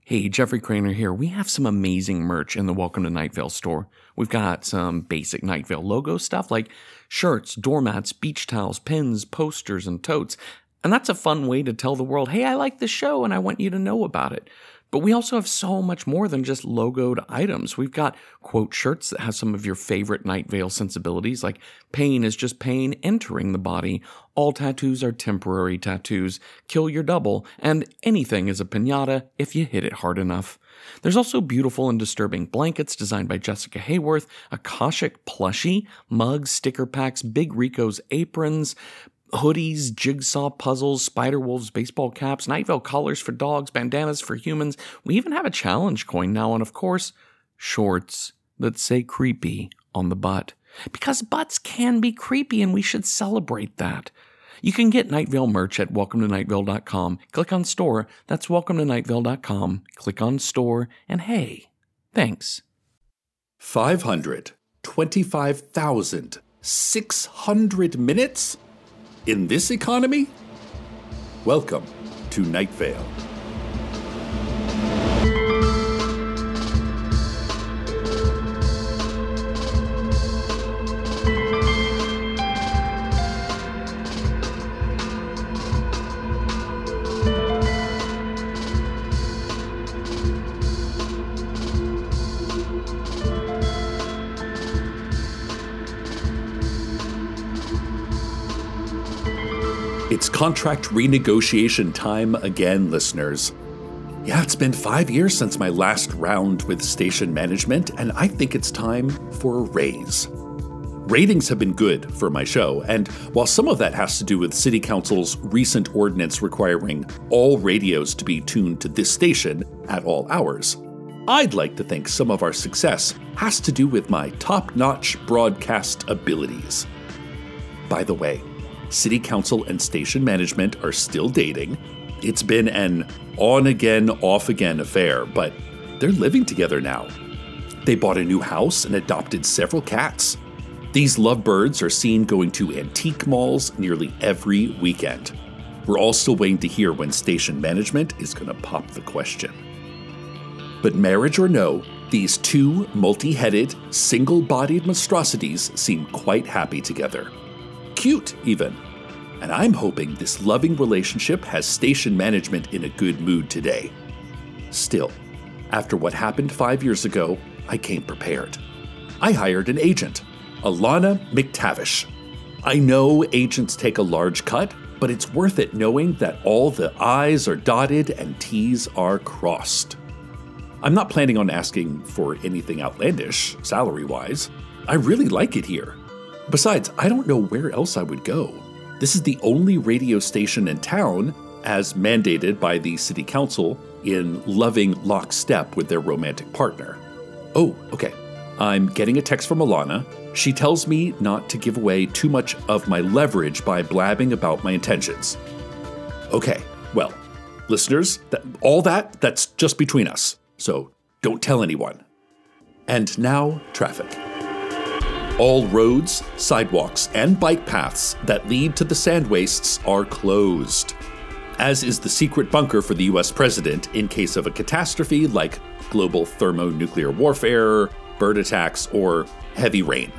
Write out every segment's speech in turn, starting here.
Hey, Jeffrey Craner here. We have some amazing merch in the Welcome to Night Vale store. We've got some basic Night Vale logo stuff like shirts, doormats, beach towels, pins, posters, and totes. And that's a fun way to tell the world, hey, I like this show and I want you to know about it. But we also have so much more than just logoed items. We've got quote shirts that have some of your favorite Night Vale sensibilities, like pain is just pain entering the body, all tattoos are temporary tattoos, kill your double, and anything is a piñata if you hit it hard enough. There's also beautiful and disturbing blankets designed by Jessica Hayworth, Akashic plushie, mugs, sticker packs, Big Rico's aprons, hoodies, jigsaw puzzles, Spider-Wolves baseball caps, Night Vale collars for dogs, bandanas for humans. We even have a challenge coin now, and of course, shorts that say creepy on the butt. Because butts can be creepy, and we should celebrate that. You can get Night Vale merch at welcometonightvale.com. Click on store. That's welcometonightvale.com. Click on store, and hey, thanks. 525,600 minutes? In this economy? Welcome to Night Vale. It's contract renegotiation time again, listeners. Yeah, it's been 5 years since my last round with station management, and I think it's time for a raise. Ratings have been good for my show, and while some of that has to do with City Council's recent ordinance requiring all radios to be tuned to this station at all hours, I'd like to think some of our success has to do with my top-notch broadcast abilities. By the way, City Council and station management are still dating. It's been an on-again, off-again affair, but they're living together now. They bought a new house and adopted several cats. These lovebirds are seen going to antique malls nearly every weekend. We're all still waiting to hear when station management is going to pop the question. But marriage or no, these two multi-headed, single-bodied monstrosities seem quite happy together. Cute, even. And I'm hoping this loving relationship has station management in a good mood today. Still, after what happened 5 years ago, I came prepared. I hired an agent, Alana McTavish. I know agents take a large cut, but it's worth it knowing that all the I's are dotted and T's are crossed. I'm not planning on asking for anything outlandish, salary-wise. I really like it here. Besides, I don't know where else I would go. This is the only radio station in town, as mandated by the City Council, in loving lockstep with their romantic partner. Oh, okay. I'm getting a text from Alana. She tells me not to give away too much of my leverage by blabbing about my intentions. Okay, well, listeners, that's just between us, so don't tell anyone. And now, traffic. All roads, sidewalks, and bike paths that lead to the sand wastes are closed, as is the secret bunker for the US president in case of a catastrophe like global thermonuclear warfare, bird attacks, or heavy rain.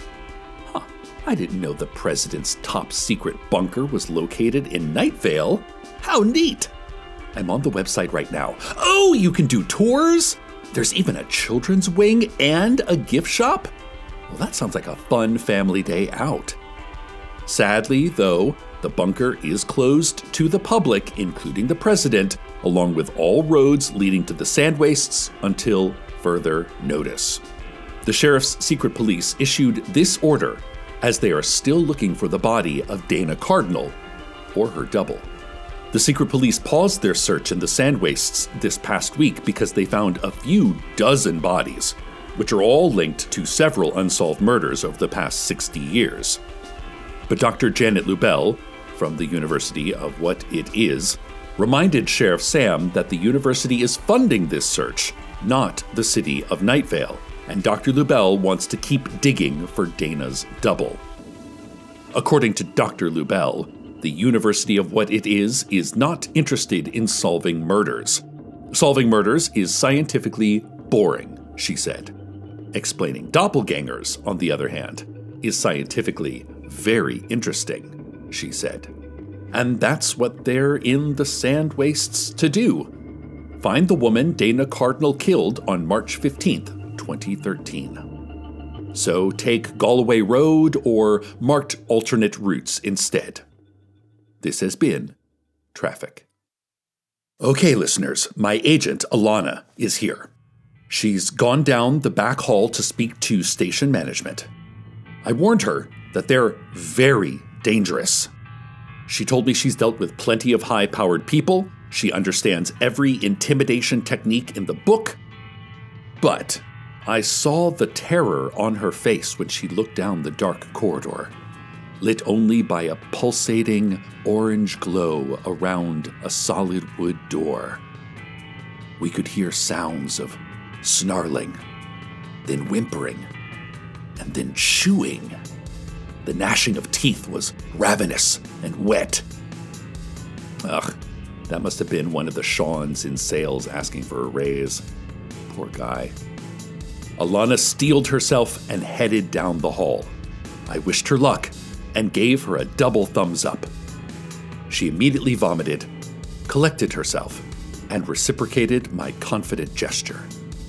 I didn't know the president's top secret bunker was located in Night Vale. How neat! I'm on the website right now. Oh, you can do tours? There's even a children's wing and a gift shop? Well, that sounds like a fun family day out. Sadly, though, the bunker is closed to the public, including the president, along with all roads leading to the sand wastes until further notice. The sheriff's secret police issued this order as they are still looking for the body of Dana Cardinal, or her double. The secret police paused their search in the sand wastes this past week because they found a few dozen bodies, which are all linked to several unsolved murders over the past 60 years. But Dr. Janet Lubell, from the University of What It Is, reminded Sheriff Sam that the university is funding this search, not the city of Night Vale, and Dr. Lubell wants to keep digging for Dana's double. According to Dr. Lubell, the University of What It Is not interested in solving murders. Solving murders is scientifically boring, she said. Explaining doppelgangers, on the other hand, is scientifically very interesting, she said. And that's what they're in the sand wastes to do. Find the woman Dana Cardinal killed on March 15th, 2013. So take Galloway Road or marked alternate routes instead. This has been Traffic. Okay, listeners, my agent, Alana, is here. She's gone down the back hall to speak to station management. I warned her that they're very dangerous. She told me she's dealt with plenty of high-powered people, she understands every intimidation technique in the book, but I saw the terror on her face when she looked down the dark corridor, lit only by a pulsating orange glow around a solid wood door. We could hear sounds of snarling, then whimpering, and then chewing. The gnashing of teeth was ravenous and wet. Ugh, that must have been one of the Shawns in sales asking for a raise. Poor guy. Alana steeled herself and headed down the hall. I wished her luck and gave her a double thumbs up. She immediately vomited, collected herself, and reciprocated my confident gesture.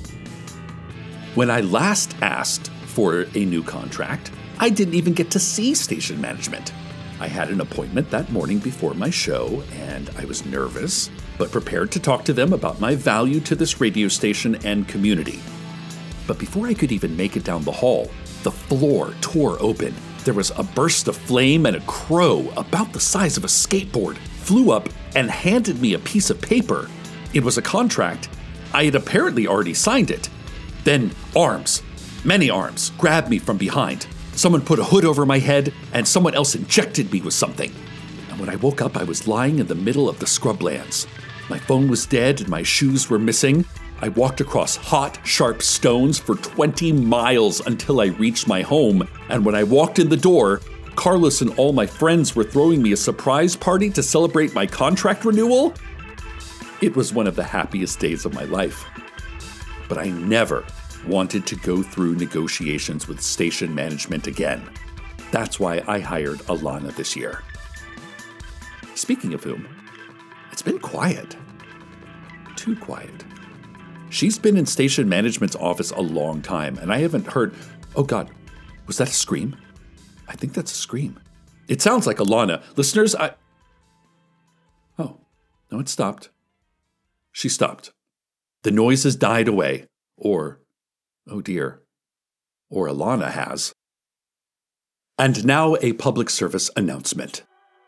When I last asked for a new contract, I didn't even get to see station management. I had an appointment that morning before my show, and I was nervous, but prepared to talk to them about my value to this radio station and community. But before I could even make it down the hall, the floor tore open. There was a burst of flame, and a crow about the size of a skateboard flew up and handed me a piece of paper. It was a contract. I had apparently already signed it. Then arms, many arms, grabbed me from behind. Someone put a hood over my head, and someone else injected me with something. And when I woke up, I was lying in the middle of the scrublands. My phone was dead, and my shoes were missing. I walked across hot, sharp stones for 20 miles until I reached my home. And when I walked in the door, Carlos and all my friends were throwing me a surprise party to celebrate my contract renewal. It was one of the happiest days of my life. But I never wanted to go through negotiations with station management again. That's why I hired Alana this year. Speaking of whom, it's been quiet. Too quiet. She's been in station management's office a long time, and I haven't heard... Oh God, was that a scream? I think that's a scream. It sounds like Alana. Listeners, Oh, no, it stopped. She stopped. The noise has died away. Or, oh dear, or Alana has. And now a public service announcement.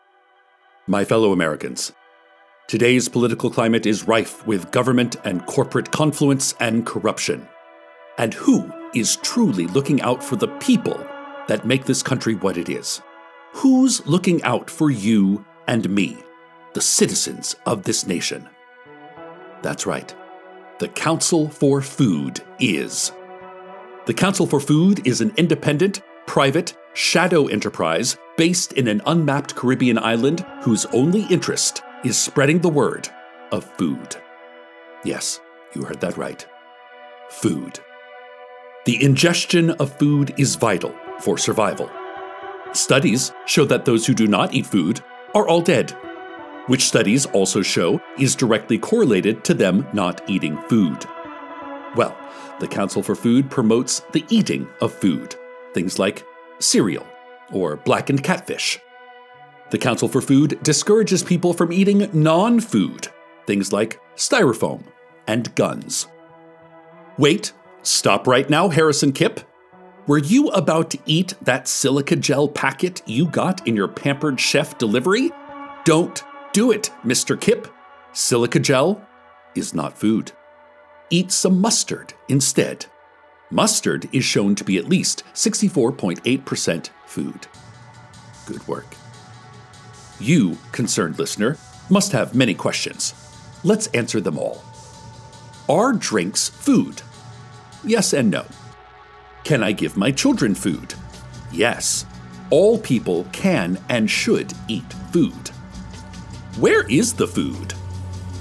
My fellow Americans, today's political climate is rife with government and corporate confluence and corruption. And who is truly looking out for the people that make this country what it is? Who's looking out for you and me, the citizens of this nation? That's right. The Council for Food is. The Council for Food is an independent, private, shadow enterprise based in an unmapped Caribbean island whose only interest is spreading the word of food. Yes, you heard that right. Food. The ingestion of food is vital for survival. Studies show that those who do not eat food are all dead, which studies also show is directly correlated to them not eating food. Well, the Council for Food promotes the eating of food, things like cereal or blackened catfish. The Council for Food discourages people from eating non-food, things like styrofoam and guns. Wait, stop right now, Harrison Kipp. Were you about to eat that silica gel packet you got in your Pampered Chef delivery? Don't do it, Mr. Kipp. Silica gel is not food. Eat some mustard instead. Mustard is shown to be at least 64.8% food. Good work. You, concerned listener, must have many questions. Let's answer them all. Are drinks food? Yes and no. Can I give my children food? Yes. All people can and should eat food. Where is the food?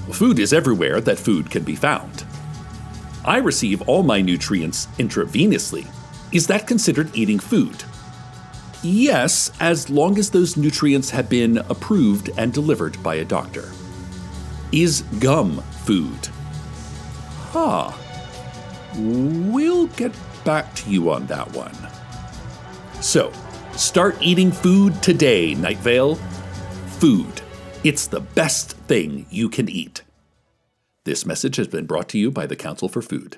Food is everywhere that food can be found. I receive all my nutrients intravenously. Is that considered eating food? Yes, as long as those nutrients have been approved and delivered by a doctor. Is gum food? We'll get back to you on that one. So, start eating food today, Night Vale. Food. It's the best thing you can eat. This message has been brought to you by the Council for Food.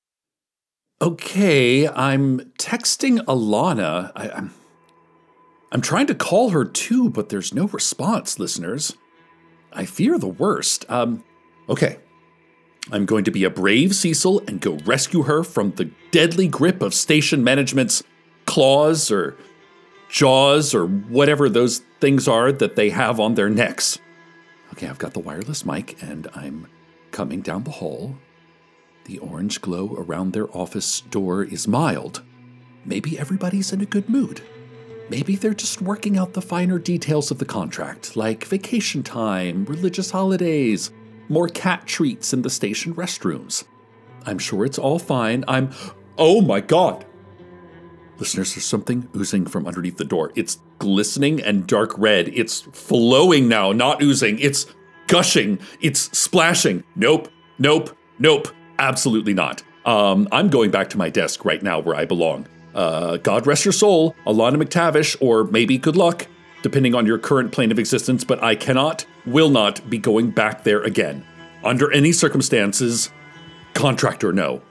Okay, I'm texting Alana. I'm trying to call her too, but there's no response, listeners. I fear the worst. Okay. I'm going to be a brave Cecil and go rescue her from the deadly grip of station management's claws or jaws or whatever those things are that they have on their necks. Okay, I've got the wireless mic and I'm coming down the hall. The orange glow around their office door is mild. Maybe everybody's in a good mood. Maybe they're just working out the finer details of the contract, like vacation time, religious holidays, more cat treats in the station restrooms. I'm sure it's all fine. Oh my God! Listeners, there's something oozing from underneath the door. It's glistening and dark red. It's flowing now, not oozing. It's gushing. It's splashing. Nope. Absolutely not. I'm going back to my desk right now where I belong. God rest your soul, Alana McTavish, or maybe good luck, depending on your current plane of existence, but I will not be going back there again. Under any circumstances, contract or no.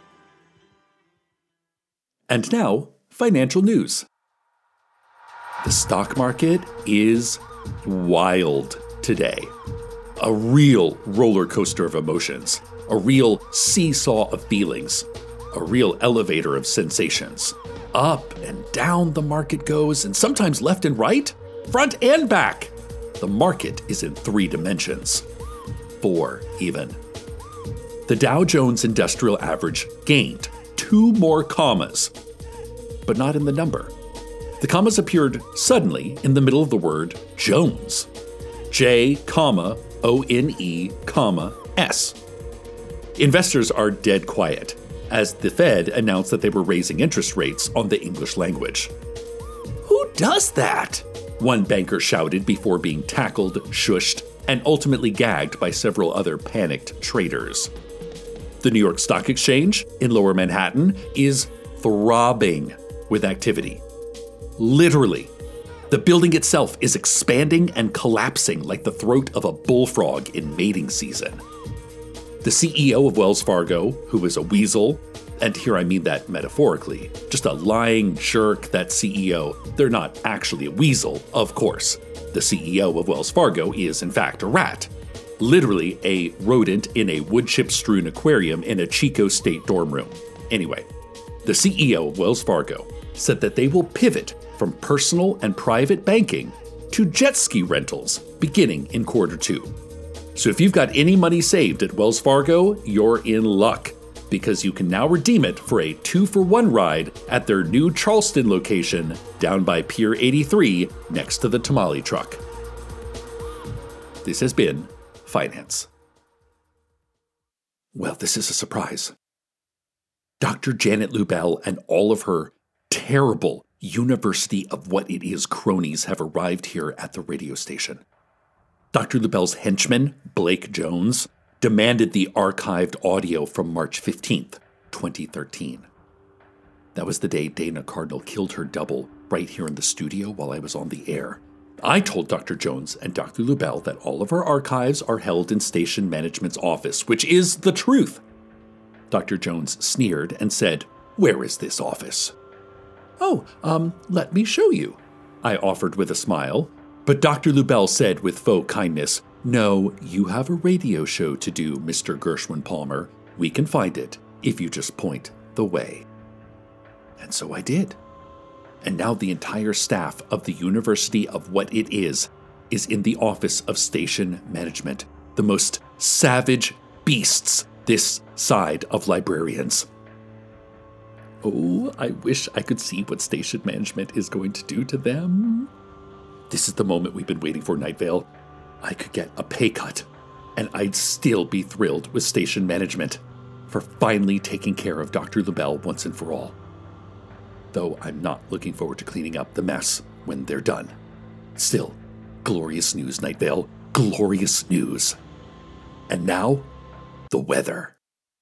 And now, financial news. The stock market is wild today. A real roller coaster of emotions. A real seesaw of feelings. A real elevator of sensations. Up and down the market goes, and sometimes left and right, front and back. The market is in 3 dimensions. 4 even. The Dow Jones Industrial Average gained 2 more commas, but not in the number. The commas appeared suddenly in the middle of the word Jones. J, O-N-E, S. Investors are dead quiet as the Fed announced that they were raising interest rates on the English language. Who does that? One banker shouted before being tackled, shushed, and ultimately gagged by several other panicked traders. The New York Stock Exchange in Lower Manhattan is throbbing with activity. Literally, the building itself is expanding and collapsing like the throat of a bullfrog in mating season. The CEO of Wells Fargo, who is a weasel, and here I mean that metaphorically, just a lying jerk, that CEO, they're not actually a weasel, of course. The CEO of Wells Fargo is in fact a rat. Literally a rodent in a wood chip strewn aquarium in a Chico State dorm room. Anyway, the CEO of Wells Fargo said that they will pivot from personal and private banking to jet ski rentals beginning in Q2. So if you've got any money saved at Wells Fargo, you're in luck, because you can now redeem it for a 2-for-1 ride at their new Charleston location down by Pier 83 next to the tamale truck. This has been Finance. Well, this is a surprise. Dr. Janet Lubell and all of her terrible University of What It Is cronies have arrived here at the radio station. Dr. Lubell's henchman, Blake Jones, demanded the archived audio from March 15th, 2013. That was the day Dana Cardinal killed her double right here in the studio while I was on the air. I told Dr. Jones and Dr. Lubell that all of our archives are held in station management's office, which is the truth. Dr. Jones sneered and said, "Where is this office?" "Oh, let me show you," I offered with a smile. But Dr. Lubell said with faux kindness, "No, you have a radio show to do, Mr. Gershwin Palmer. We can find it if you just point the way." And so I did. And now the entire staff of the University of What It Is in the Office of Station Management, the most savage beasts this side of librarians. Oh, I wish I could see what station management is going to do to them. This is the moment we've been waiting for, Night Vale. I could get a pay cut. And I'd still be thrilled with station management for finally taking care of Dr. Lubell once and for all. Though I'm not looking forward to cleaning up the mess when they're done. Still, glorious news, Night Vale. Glorious news. And now, the weather.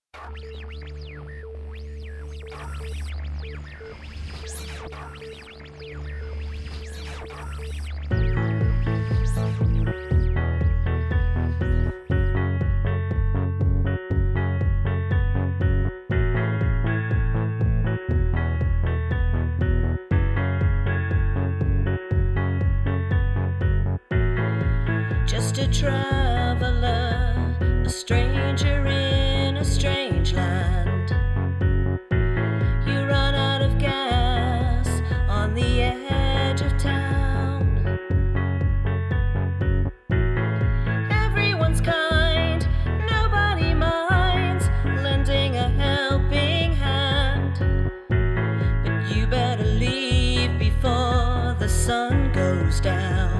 Just a traveler, a stranger in a strange land. You run out of gas on the edge of town. Everyone's kind, nobody minds lending a helping hand. But you better leave before the sun goes down.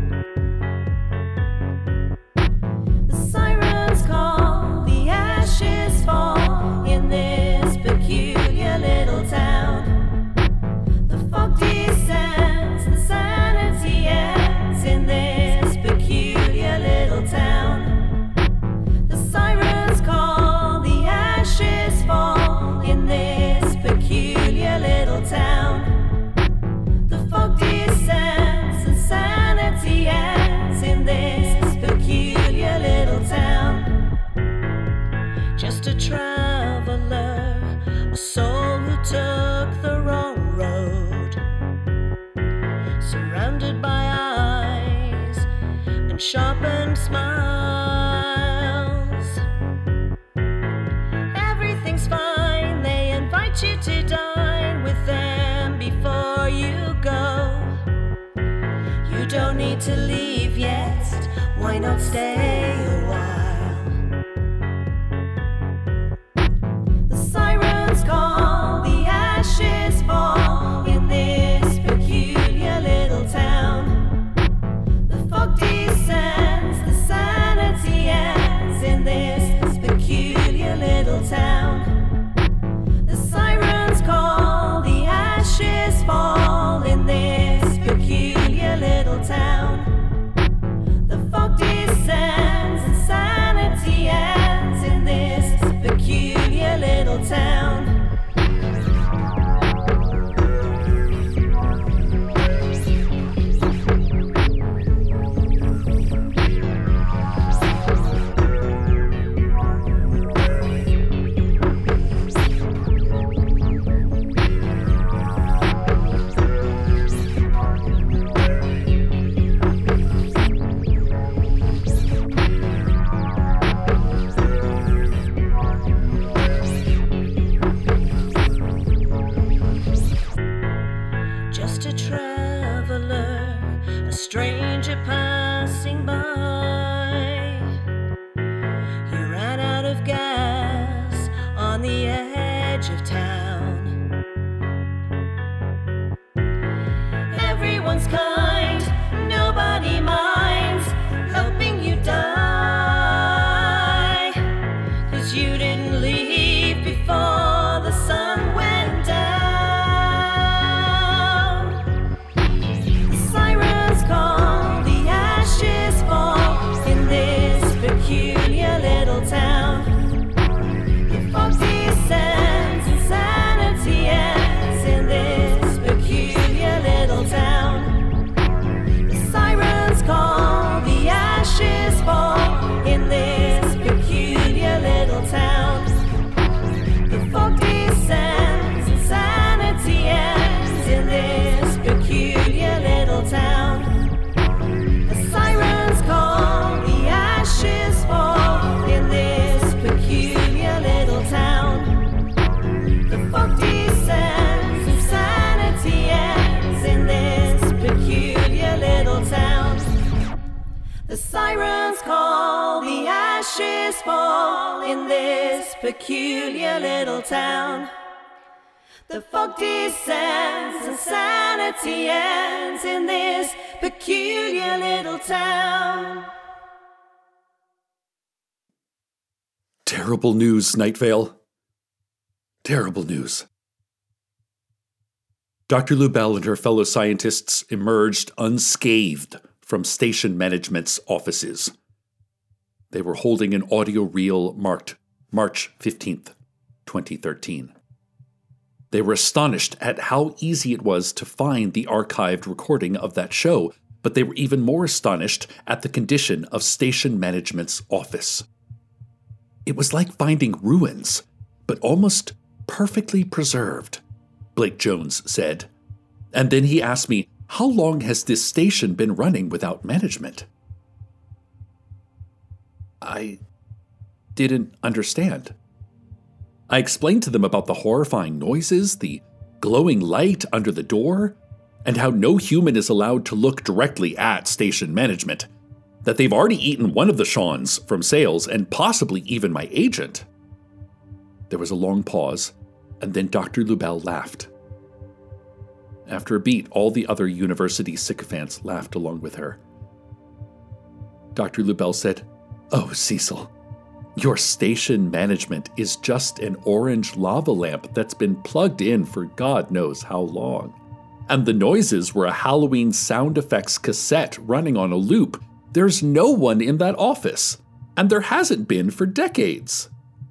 Just a traveler, a soul who took the wrong road, surrounded by eyes and sharpened smiles. Everything's fine, they invite you to dine with them before you go. You don't need to leave yet, why not stay a while? Just a traveler, a stranger passing by. You ran out of gas on the edge of town. Everyone's kind, nobody minds helping you die. 'Cause you didn't leave before the sun went down. The sirens call, the ashes fall in this peculiar little town. The fog descends and sanity ends in this peculiar little town. Terrible news, Night Vale. Terrible news. Dr. Lubell and her fellow scientists emerged unscathed from station management's offices. They were holding an audio reel marked March 15th, 2013. They were astonished at how easy it was to find the archived recording of that show, but they were even more astonished at the condition of station management's office. It was like finding ruins, but almost perfectly preserved, Blake Jones said. And then he asked me, how long has this station been running without management? I didn't understand. I explained to them about the horrifying noises, the glowing light under the door, and how no human is allowed to look directly at station management, that they've already eaten one of the Shawns from sales and possibly even my agent. There was a long pause, and then Dr. Lubell laughed. After a beat, all the other university sycophants laughed along with her. Dr. Lubell said, "Oh, Cecil, your station management is just an orange lava lamp that's been plugged in for God knows how long. And the noises were a Halloween sound effects cassette running on a loop. There's no one in that office, and there hasn't been for decades."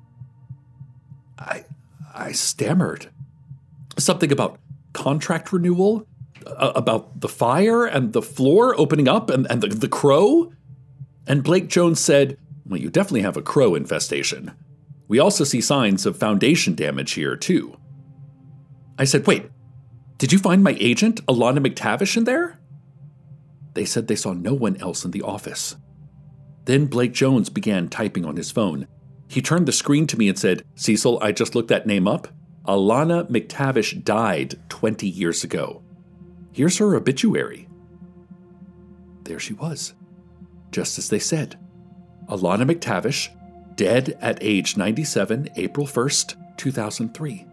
I stammered. Something about contract renewal, about the fire and the floor opening up and the crow. And Blake Jones said, "Well, you definitely have a crow infestation. We also see signs of foundation damage here, too." I said, "Wait, did you find my agent, Alana McTavish, in there?" They said they saw no one else in the office. Then Blake Jones began typing on his phone. He turned the screen to me and said, "Cecil, I just looked that name up. Alana McTavish died 20 years ago. Here's her obituary." There she was, just as they said. Alana McTavish, dead at age 97, April 1st, 2003.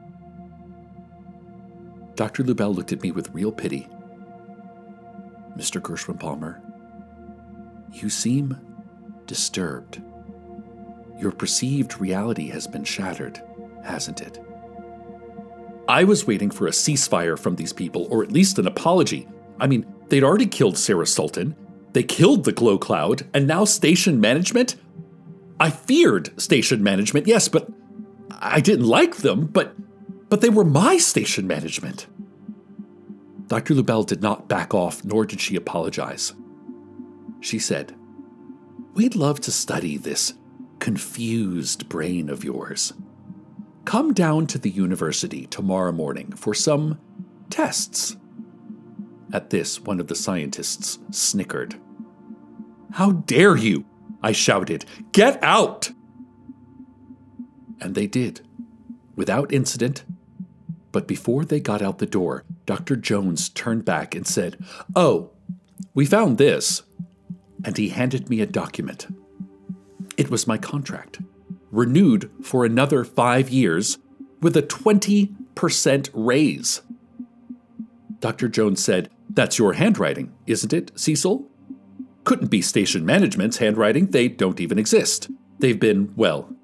Dr. Lubell looked at me with real pity. "Mr. Gershwin Palmer, you seem disturbed. Your perceived reality has been shattered, hasn't it?" I was waiting for a ceasefire from these people, or at least an apology. I mean, they'd already killed Sarah Sultan, they killed the Glow Cloud, and now station management? I feared station management, yes, but I didn't like them, but they were my station management. Dr. Lubell did not back off, nor did she apologize. She said, "We'd love to study this confused brain of yours. Come down to the university tomorrow morning for some tests." At this, one of the scientists snickered. "How dare you?" I shouted. "Get out!" And they did, without incident. But before they got out the door, Dr. Jones turned back and said, "Oh, we found this." And he handed me a document. It was my contract, renewed for another 5 years with a 20% raise. Dr. Jones said, "That's your handwriting, isn't it, Cecil?" Couldn't be station management's handwriting. They don't even exist. They've been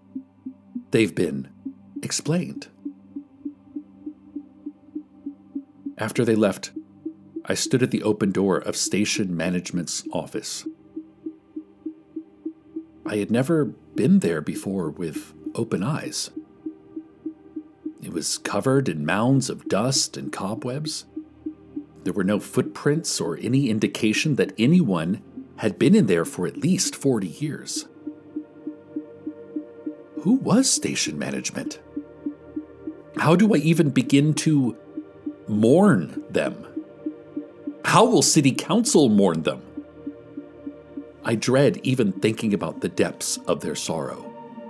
explained. After they left, I stood at the open door of station management's office. I had never been there before with open eyes. It was covered in mounds of dust and cobwebs. There were no footprints or any indication that anyone had been in there for at least 40 years. Who was station management? How do I even begin to mourn them? How will city council mourn them? I dread even thinking about the depths of their sorrow.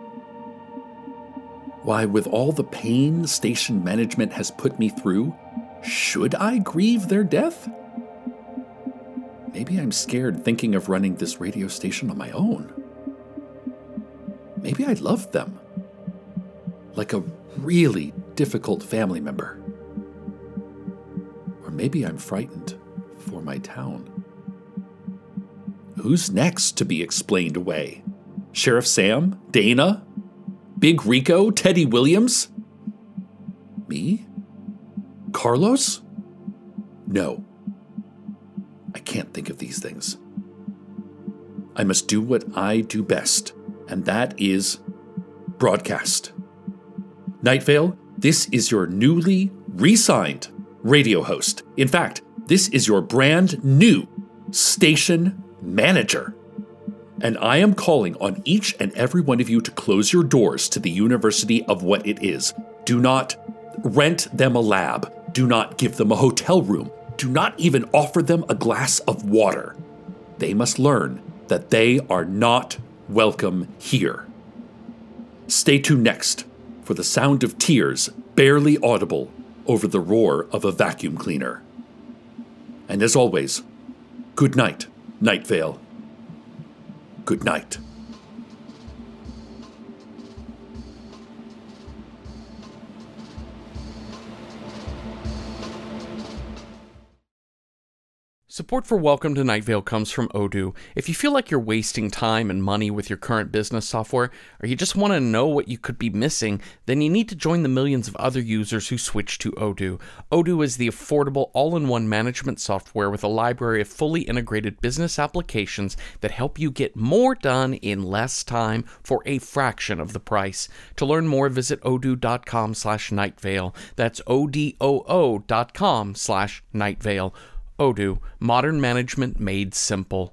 Why, with all the pain station management has put me through, should I grieve their death? Maybe I'm scared thinking of running this radio station on my own. Maybe I love them, like a really difficult family member. Or maybe I'm frightened for my town. Who's next to be explained away? Sheriff Sam? Dana? Big Rico? Teddy Williams? Me? Carlos? No. I can't think of these things. I must do what I do best, and that is broadcast. Night Vale, this is your newly re-signed radio host. In fact, this is your brand new station manager. And I am calling on each and every one of you to close your doors to the University of what it is. Do not rent them a lab. Do not give them a hotel room. Do not even offer them a glass of water. They must learn that they are not welcome here. Stay tuned next for the sound of tears barely audible over the roar of a vacuum cleaner. And as always, good night, Night Vale. Good night. Support for Welcome to Night Vale comes from Odoo. If you feel like you're wasting time and money with your current business software, or you just want to know what you could be missing, then you need to join the millions of other users who switch to Odoo. Odoo is the affordable all-in-one management software with a library of fully integrated business applications that help you get more done in less time for a fraction of the price. To learn more, visit odoo.com/nightvale. That's odoo.com/nightvale. Odoo, modern management made simple.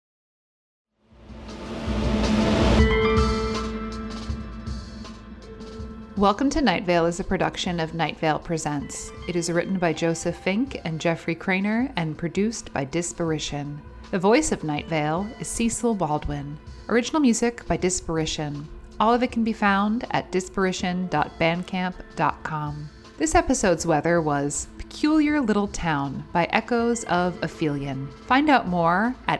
Welcome to Night Vale is a production of Night Vale Presents. It is written by Joseph Fink and Jeffrey Craner and produced by Disparition. The voice of Night Vale is Cecil Baldwin. Original music by Disparition. All of it can be found at disparition.bandcamp.com. This episode's weather was Peculiar Little Town by Echoes of Aphelion. Find out more at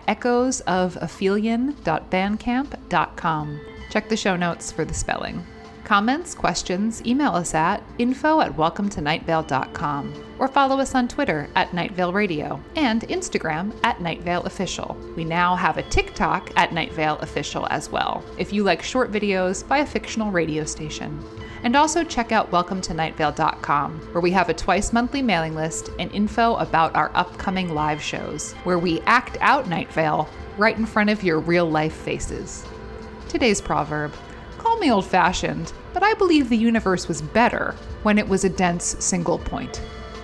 echoesofaphelion.bandcamp.com. Check the show notes for the spelling. Comments, questions, email us at info@welcometonightvale.com or follow us on Twitter at Night Vale Radio and Instagram at Night Vale Official. We now have a TikTok at Night Vale Official as well, if you like short videos by a fictional radio station. And also check out welcometonightvale.com, where we have a twice-monthly mailing list and info about our upcoming live shows, where we act out Night Vale right in front of your real-life faces. Today's proverb: call me old-fashioned, but I believe the universe was better when it was a dense single point.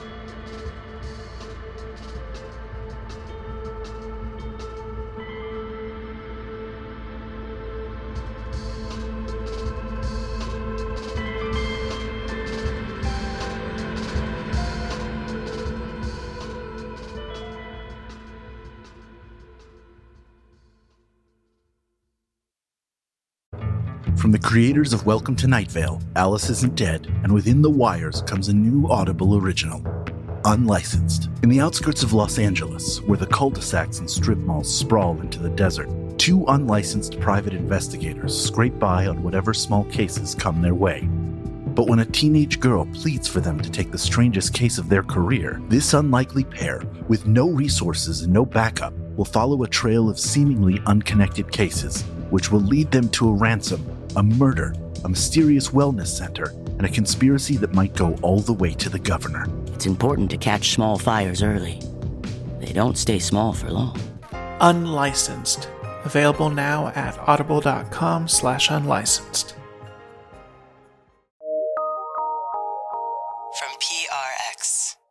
From the creators of Welcome to Night Vale, Alice Isn't Dead, and Within the Wires comes a new Audible original, Unlicensed. In the outskirts of Los Angeles, where the cul-de-sacs and strip malls sprawl into the desert, two unlicensed private investigators scrape by on whatever small cases come their way. But when a teenage girl pleads for them to take the strangest case of their career, this unlikely pair, with no resources and no backup, will follow a trail of seemingly unconnected cases, which will lead them to a ransom, a murder, a mysterious wellness center, and a conspiracy that might go all the way to the governor. It's important to catch small fires early. They don't stay small for long. Unlicensed. Available now at audible.com/unlicensed. From PRX.